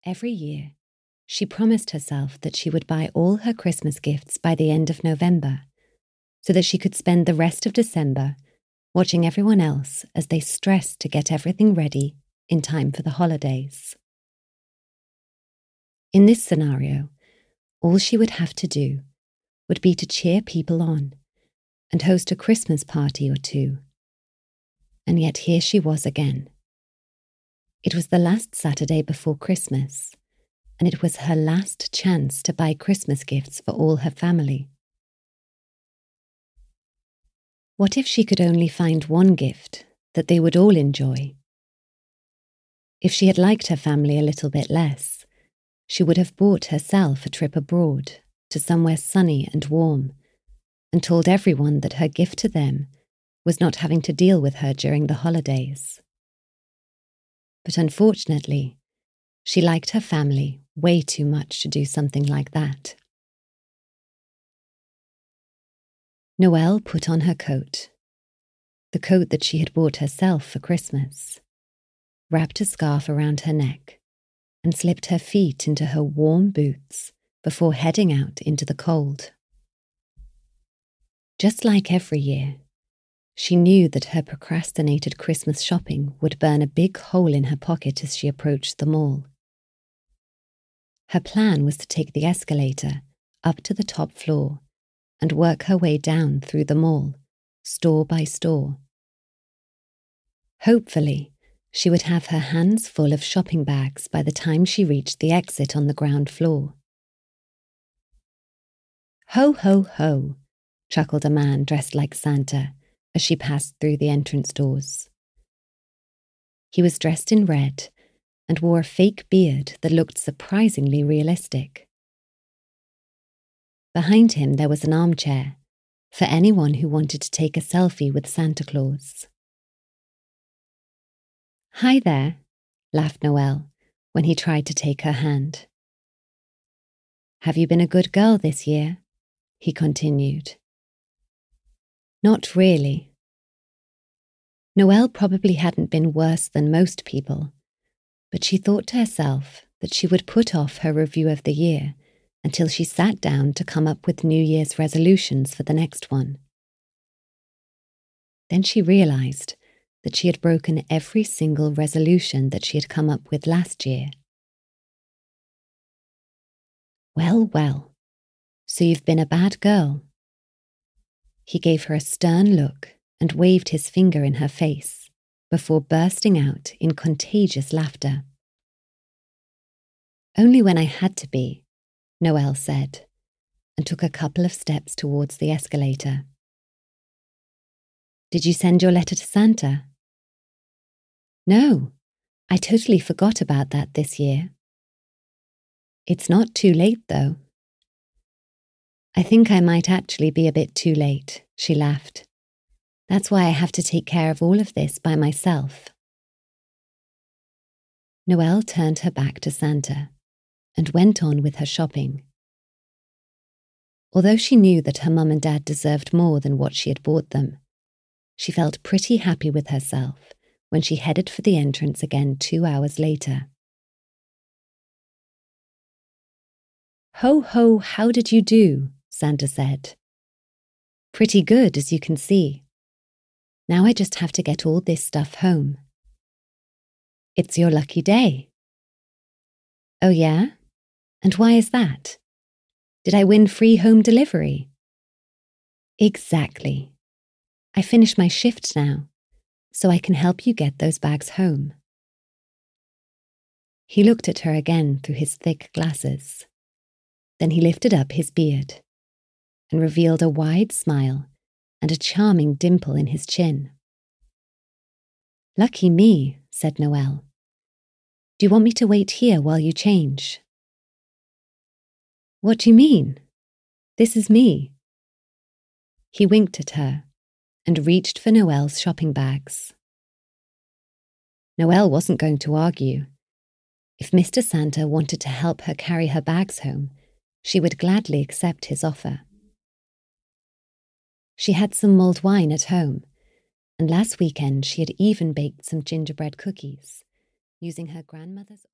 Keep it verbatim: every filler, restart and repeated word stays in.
Every year, she promised herself that she would buy all her Christmas gifts by the end of November, so that she could spend the rest of December watching everyone else as they stressed to get everything ready in time for the holidays. In this scenario, all she would have to do would be to cheer people on and host a Christmas party or two. And yet here she was again. It was the last Saturday before Christmas, and it was her last chance to buy Christmas gifts for all her family. What if she could only find one gift that they would all enjoy? If she had liked her family a little bit less, she would have bought herself a trip abroad to somewhere sunny and warm, and told everyone that her gift to them was not having to deal with her during the holidays. But unfortunately, she liked her family way too much to do something like that. Noelle put on her coat, the coat that she had bought herself for Christmas, wrapped a scarf around her neck, and slipped her feet into her warm boots before heading out into the cold. Just like every year, she knew that her procrastinated Christmas shopping would burn a big hole in her pocket as she approached the mall. Her plan was to take the escalator up to the top floor and work her way down through the mall, store by store. Hopefully, she would have her hands full of shopping bags by the time she reached the exit on the ground floor. Ho, ho, ho, chuckled a man dressed like Santa as she passed through the entrance doors. He was dressed in red and wore a fake beard that looked surprisingly realistic. Behind him there was an armchair for anyone who wanted to take a selfie with Santa Claus. Hi there, laughed Noelle when he tried to take her hand. Have you been a good girl this year? He continued. Not really. Noelle probably hadn't been worse than most people, but she thought to herself that she would put off her review of the year until she sat down to come up with New Year's resolutions for the next one. Then she realised that she had broken every single resolution that she had come up with last year. Well, well, so you've been a bad girl. He gave her a stern look and waved his finger in her face before bursting out in contagious laughter. Only when I had to be, Noelle said, and took a couple of steps towards the escalator. Did you send your letter to Santa? No, I totally forgot about that this year. It's not too late, though. I think I might actually be a bit too late, she laughed. That's why I have to take care of all of this by myself. Noelle turned her back to Santa and went on with her shopping. Although she knew that her mum and dad deserved more than what she had bought them, she felt pretty happy with herself when she headed for the entrance again two hours later. Ho, ho, how did you do? Santa said. Pretty good, as you can see. Now I just have to get all this stuff home. It's your lucky day. Oh yeah? And why is that? Did I win free home delivery? Exactly. I finished my shift now, so I can help you get those bags home. He looked at her again through his thick glasses. Then he lifted up his beard and revealed a wide smile and a charming dimple in his chin. Lucky me, said Noelle. Do you want me to wait here while you change? What do you mean? This is me. He winked at her and reached for Noelle's shopping bags. Noelle wasn't going to argue. If Mister Santa wanted to help her carry her bags home, she would gladly accept his offer. She had some mulled wine at home, and last weekend she had even baked some gingerbread cookies, using her grandmother's